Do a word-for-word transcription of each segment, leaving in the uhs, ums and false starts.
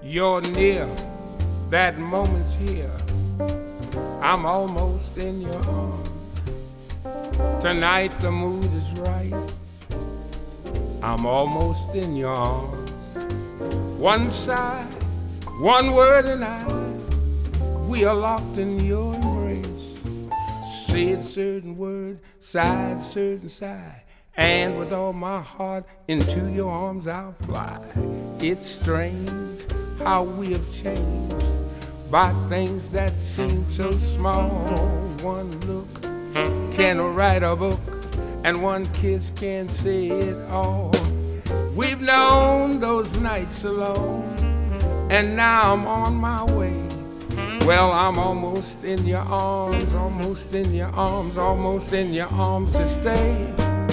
You're near, that moment's here. I'm almost in your arms. Tonight the mood is right. I'm almost in your arms. One sigh, one word and I, we are locked in your embrace. Said certain word, sighed certain sigh, and with all my heart into your arms I'll fly. It's strange how we have changed by things that seem so small. One look can write a book, and one kiss can say it all. We've known those nights alone, and now I'm on my way. Well, I'm almost in your arms, almost in your arms, almost in your arms to stay.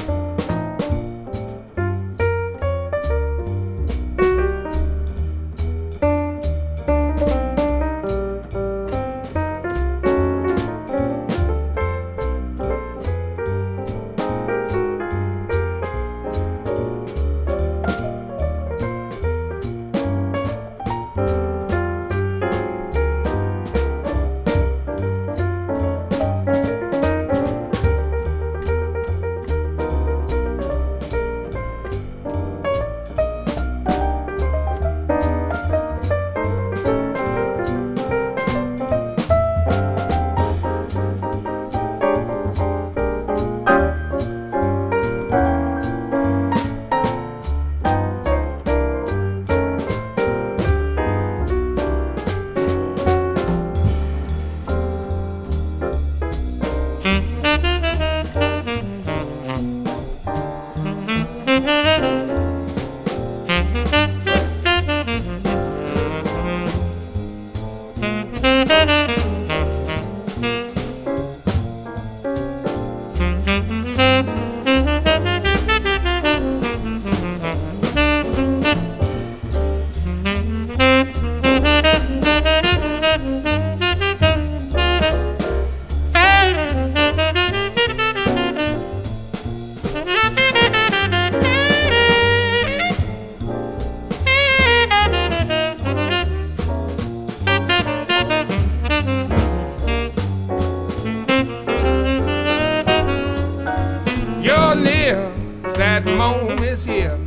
That moment is here.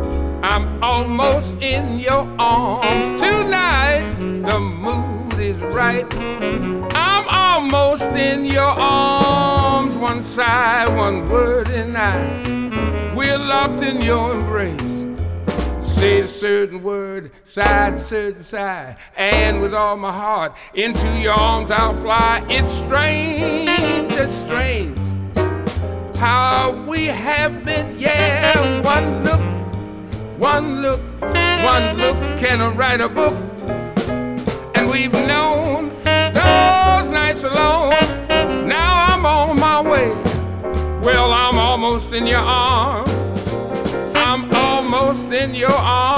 I'm almost in your arms. Tonight the mood is right. I'm almost in your arms. One sigh, one word and I, we're locked in your embrace. Say a certain word, sigh a certain sigh, and with all my heart into your arms I'll fly. It's strange, it's strange how we have been, yeah. One look, one look, one look can write a book. And we've known those nights alone. Now I'm on my way. Well, I'm almost in your arms. I'm almost in your arms.